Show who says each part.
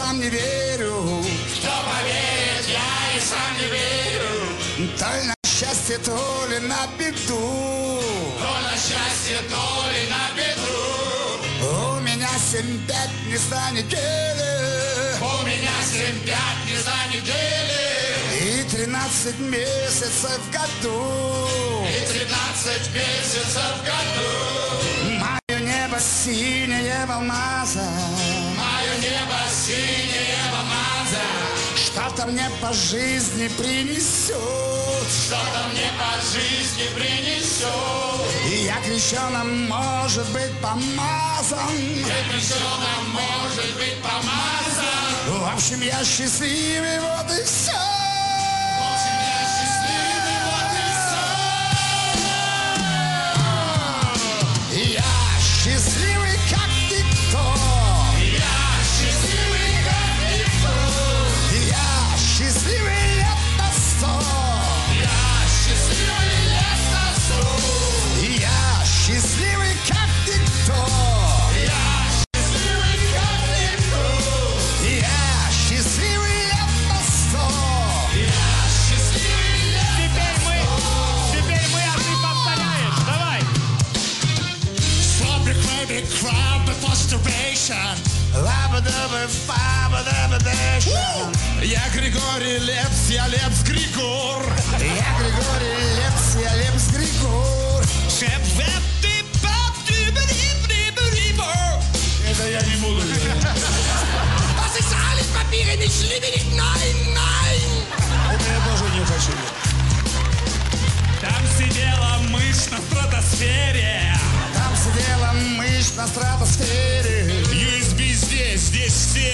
Speaker 1: сам не верю.
Speaker 2: Кто поверит, я и сам не верю.
Speaker 1: То ли на счастье, то ли на беду.
Speaker 2: То на счастье, то ли на беду.
Speaker 1: У меня 7 пятниц на неделе.
Speaker 2: У меня 7 пятниц на неделе.
Speaker 1: И 13 месяцев в году.
Speaker 2: И 13 месяцев в году.
Speaker 1: Мое небо синее в алмазах.
Speaker 2: Мое небо синее в алмазах.
Speaker 1: Что-то мне по жизни принесет.
Speaker 2: Что-то мне по жизни принесет.
Speaker 1: И я крещеным, может быть, помазан.
Speaker 2: Я крещеным, может быть, помазан.
Speaker 1: В общем, я счастливый, вот и все.
Speaker 2: В общем, я счастливый, вот и все.
Speaker 1: Я счастливый, как никто.
Speaker 2: Я счастливый, как никто.
Speaker 1: Я счастливый лет на 100.
Speaker 2: Я счастливый лет на 100.
Speaker 1: Я счастливый, как никто.
Speaker 2: Я счастливый, как никто.
Speaker 1: Я счастливый лет на 100.
Speaker 2: Я счастливый лет на 100.
Speaker 3: Теперь мы, а ты повторяешь. Давай.
Speaker 2: Stop the craving, crowd with frustration.
Speaker 1: Лаба-даба, фаба-даба-дэша.
Speaker 2: Я Григорий Лепс, я Лепс Григор.
Speaker 1: Я Григорий Лепс, я Лепс Григор. Это я не буду делать.
Speaker 2: Das ist alles Papiere, nicht liebe nicht, nein, nein.
Speaker 1: Это я тоже не хочу.
Speaker 3: Там сидела мышь на стратосфере.
Speaker 1: Там сидела мышь на стратосфере.
Speaker 2: USB здесь, здесь все